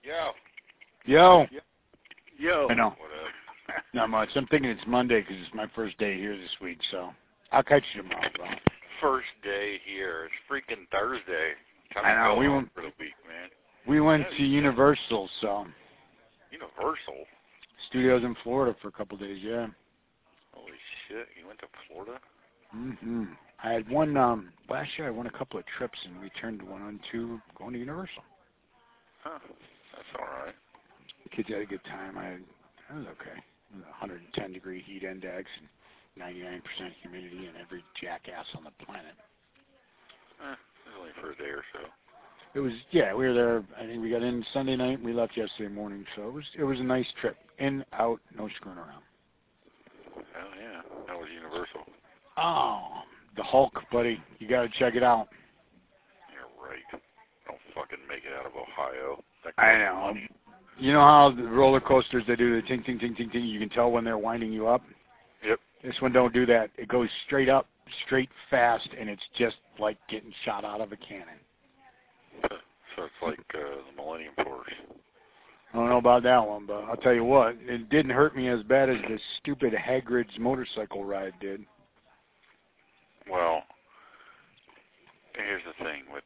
Yo. Yo. Yo. I know. What up? Not much. I'm thinking it's Monday 'cause it's my first day here this week, so I'll catch you tomorrow, bro. First day here. It's freaking Thursday. Time I know. to go We home went for the week, man. we went to Universal, so Universal? Studios in Florida for a couple days, yeah. Holy shit. You went to Florida? Mhm. I had one last year. I won a couple of trips, and we turned one on two going to Universal. Huh. That's all right. The kids had a good time. It was okay. It was a 110-degree heat index and 99% humidity, and every jackass on the planet. It was only for a day or so. It was, yeah, we were there. I think we got in Sunday night and we left yesterday morning, so it was a nice trip. In, out, no screwing around. Hell yeah. That was Universal. Oh, the Hulk, buddy. You got to check it out. You're right. Don't fucking make it out of Ohio. I know. Money. You know how the roller coasters, they do the ting, ting, ting, ting, ting. You can tell when they're winding you up? Yep. This one don't do that. It goes straight up, straight fast, and it's just like getting shot out of a cannon. So it's like the Millennium Force. I don't know about that one, but I'll tell you what, it didn't hurt me as bad as the stupid Hagrid's motorcycle ride did. Well, here's the thing with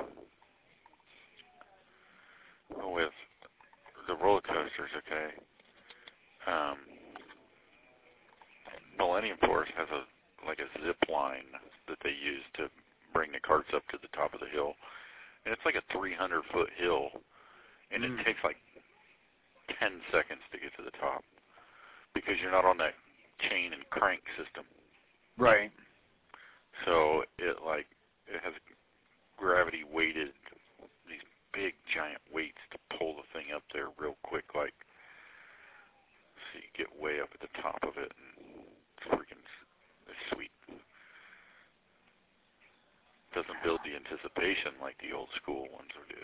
the roller coasters, okay? Millennium Force has a zip line that they use to bring the carts up to the top of the hill, and it's like a 300-foot hill, and it takes like 10 seconds to get to the top because you're not on that chain and crank system. Right. So it has gravity weighted, these big giant weights to pull the thing up there real quick, so you get way up at the top of it, and it's sweet. Doesn't build the anticipation like the old school ones did,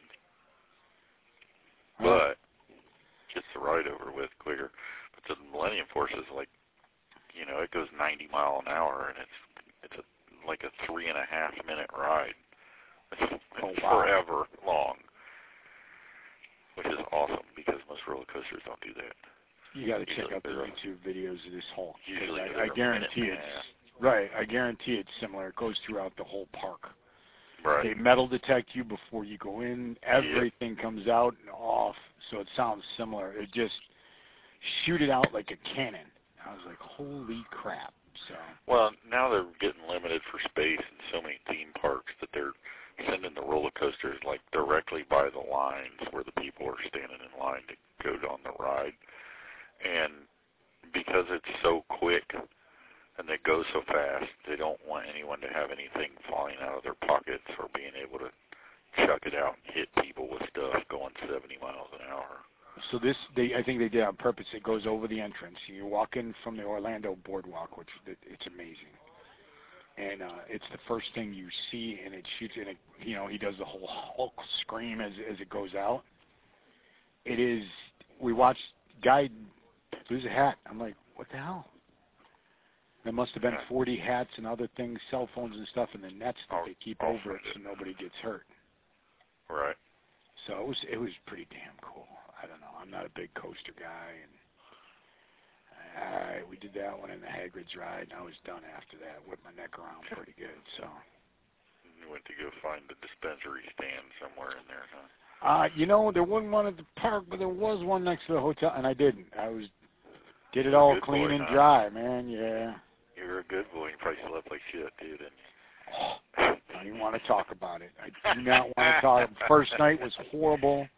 but gets the ride over with quicker. But the Millennium Force is it goes 90 miles an hour, and it's like a 3.5-minute ride. It's forever long, which is awesome because most roller coasters don't do that. You got to check out the YouTube videos of this Hulk. Usually, I guarantee it's right. I guarantee it's similar. It goes throughout the whole park. Right. They metal detect you before you go in. Everything comes out and off, so it sounds similar. It just shoot it out like a cannon. I was like, holy crap. So. Well, now they're getting limited for space in so many theme parks that they're sending the roller coasters directly by the lines where the people are standing in line to go on the ride. And because it's so quick and they go so fast, they don't want anyone to have anything falling out of their pockets or being able to chuck it out and hit people with stuff going 70 miles an hour. So I think they did on purpose. It goes over the entrance. You walk in from the Orlando boardwalk, which it's amazing, and it's the first thing you see, and it shoots. And he does the whole Hulk scream as it goes out. It is. We watched guy lose a hat. I'm like, what the hell? There must have been 40 hats and other things, cell phones and stuff, in the nets that they keep over it so nobody gets hurt. Right. So it was pretty damn cool. I don't know. I'm not a big coaster guy, and we did that one in the Hagrid's ride, and I was done after that. Whipped my neck around pretty good. So. You went to go find the dispensary stand somewhere in there, huh? There wasn't one at the park, but there was one next to the hotel, and I didn't. Did it all clean and dry, man. Yeah. You were a good boy. You probably slept like shit, too, didn't you? Oh, I don't even want to talk about it. I do not want to talk. First night was horrible.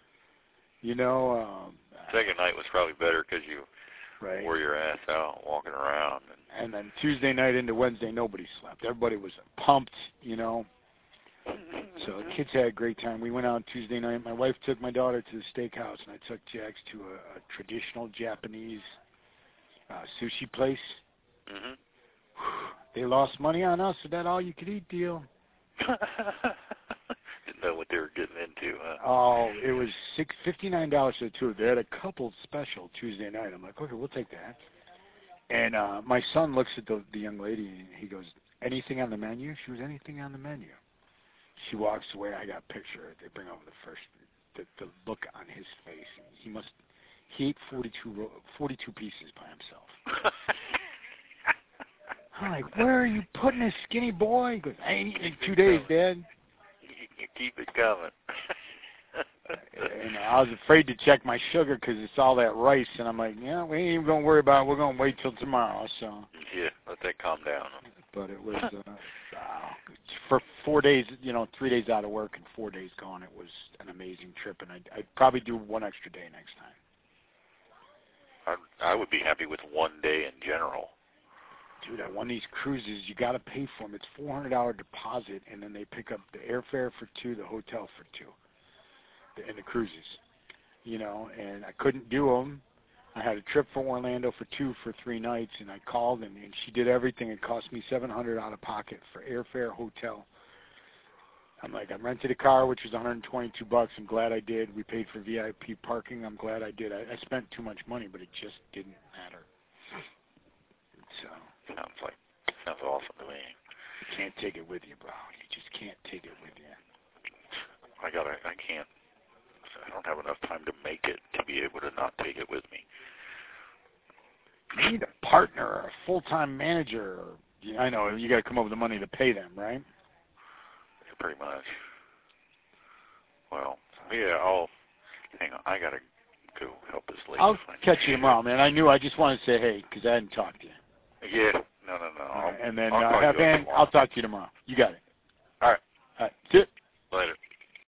Second night was probably better because you wore your ass out walking around. And then Tuesday night into Wednesday, nobody slept. Everybody was pumped, So the kids had a great time. We went out Tuesday night. My wife took my daughter to the steakhouse, and I took Jax to a traditional Japanese sushi place. Mm-hmm. They lost money on us with that all-you-could-eat deal. Didn't know what they were getting into, huh? Oh, it was $59 for the two. They had a couple special Tuesday night. I'm like, okay, we'll take that. And my son looks at the young lady, and he goes, anything on the menu? She was anything on the menu. She walks away. I got a picture. They bring over the look on his he ate 42 pieces by himself. I'm like, where are you putting this skinny boy? He goes, I ain't eating in 2 days, Dad. You keep it coming. And I was afraid to check my sugar because it's all that rice, and I'm like, yeah, we ain't even gonna worry about it. We're gonna wait till tomorrow. So. Yeah, let that calm down. But it was for 4 days, 3 days out of work and 4 days gone. It was an amazing trip, and I'd probably do one extra day next time. I would be happy with 1 day in general. Dude, I won these cruises. You got to pay for them. It's $400 deposit, and then they pick up the airfare for 2, the hotel for 2, and the cruises. And I couldn't do them. I had a trip for Orlando for 2 for 3 nights, and I called, and she did everything. It cost me $700 out of pocket for airfare, hotel. I'm like, I rented a car, which was $122. I'm glad I did. We paid for VIP parking. I'm glad I did. I spent too much money, but it just didn't matter. So. Sounds awesome to me. You can't take it with you, bro. You just can't take it with you. I can't. I don't have enough time to make it to be able to not take it with me. You need a partner or a full-time manager. I know, you got to come up with the money to pay them, right? Yeah, pretty much. Well, yeah, hang on. I got to go help this lady. I'll catch you tomorrow, man. I just wanted to say hey, because I hadn't talked to you. Yeah. No. Right, and then I'll talk to you tomorrow. You got it. All right. All right. See you. Later.